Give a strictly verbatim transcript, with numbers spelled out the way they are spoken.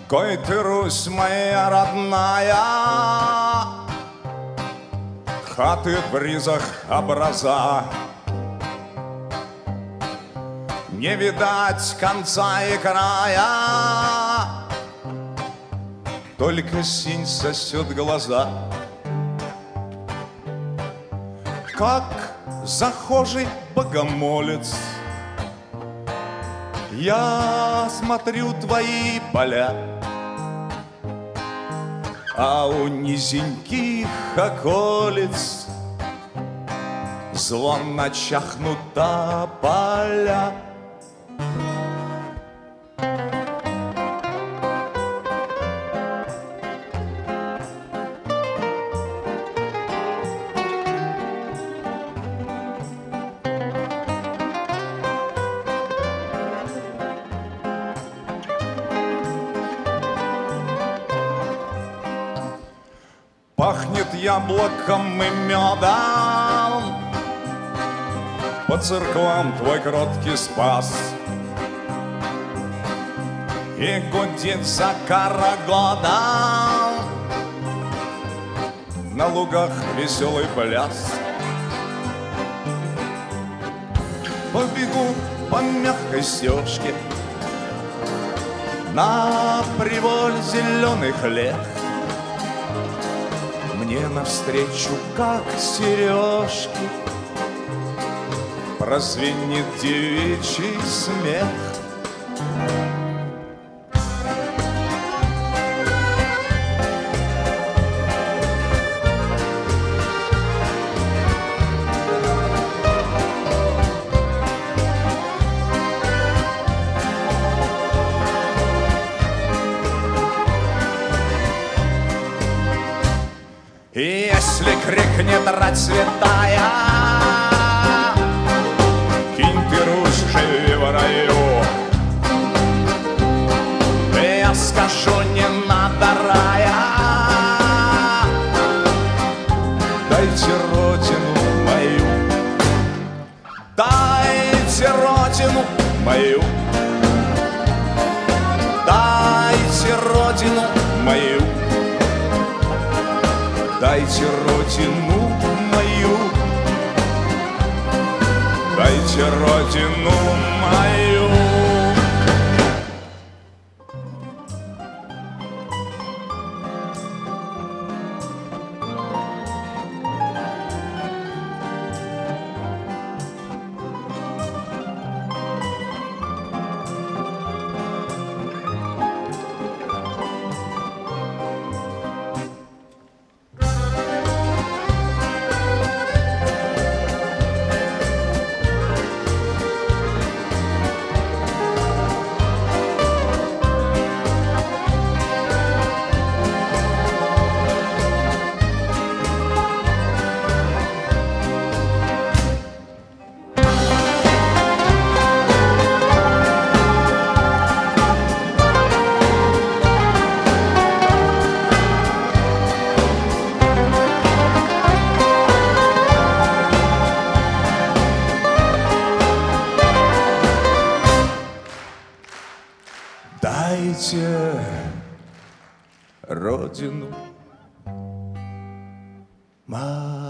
Кой ты, Русь моя родная, хаты в ризах образа, не видать конца и края, только синь сосет глаза. Как захожий богомолец я смотрю твои поля, а у низеньких околиц звон начахнут тополя. Пахнет яблоком и медом, по церквам твой кроткий спас, и гудит за карагодом на лугах веселый пляс. Побегу по мягкой стежке на приволь зеленых лет, мне навстречу, как сережки, прозвенит девичий смех. И если крикнет рать святая, кинь ты, Русь, живи в раю, я скажу, не надо рая, дайте родину мою, дайте родину мою, дайте родину мою. Дайте родину мою, дайте родину мою. Дайте родину мою.